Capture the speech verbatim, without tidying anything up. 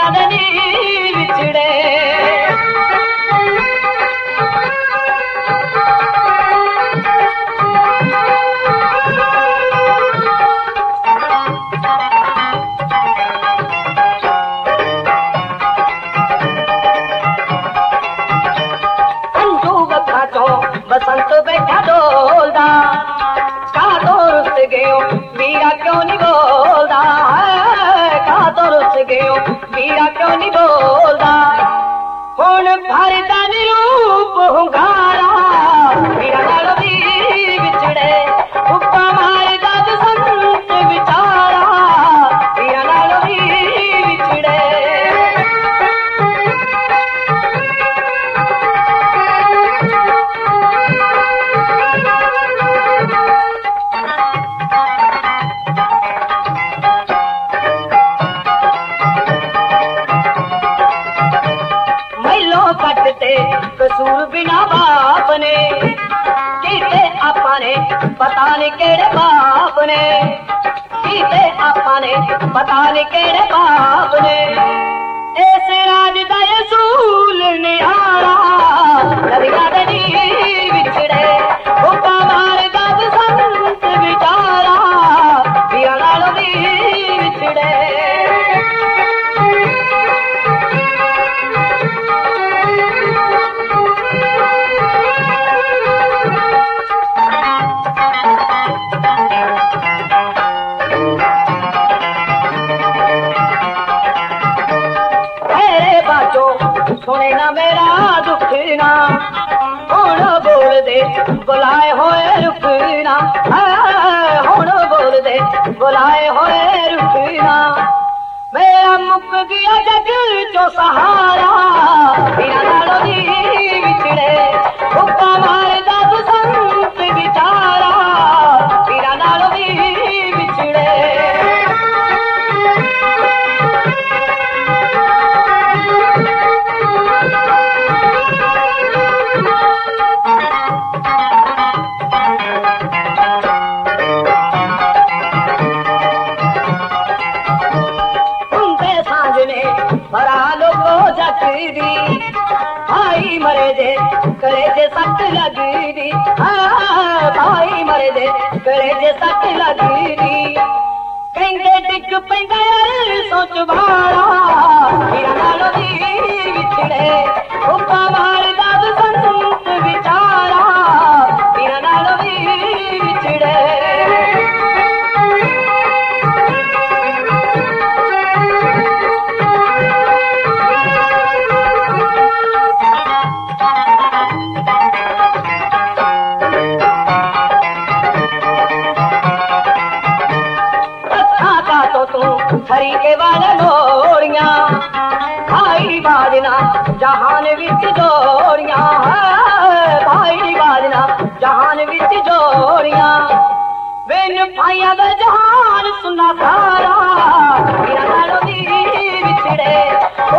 लड़िया दे नी विछड़े बसंत बैठा डोलदा का तो रुस गयो वीरा क्यों नहीं बोलदा का तो रुस गयो वीरा क्यों नहीं बोलदा हुण भरदा नी रूप हुंगारा वीरा नाल वी विछड़े हुक्का मारदा बसंत विचारा वीरा नाल वी विछड़े कसूर बिना बाप ने कीते आपा ने पता नहीं केड़े बाप ने कीते आपा ने पता नहीं केड़े बाप ने इस राज दा असूल निहारा लड़िया दे नी विछड़े हुक्का मारदा बसंत विचारा पिया नाल वी विछड़े सुने ना मेरा दुखना हुण बोल दे बुलाए होए रुकना हुण बोल दे बुलाए होए रुकना मेरा मुक गया जग चो सहारा बिना नालों दी विछड़े हुक्का मारदा बसंत विचारा बिना नालों दी विछड़े भाई मरे दे करे जे सट लगी दी भाई मरे दे करे जे सट लगी दी कहंदे डिग पैंदा सोच भाड़ा वीरा नालों दी विछड़े हुक्का मारदा बसंत विचारा वीरा नालों दी विछड़े हरी के वाले लोड़ियां भाई बाजना जहान विच जोड़ियां भाई बाजना जहान विच जोड़ियां बिन भाइया दा जहान सुना सारा वीरा नालों दी विछड़े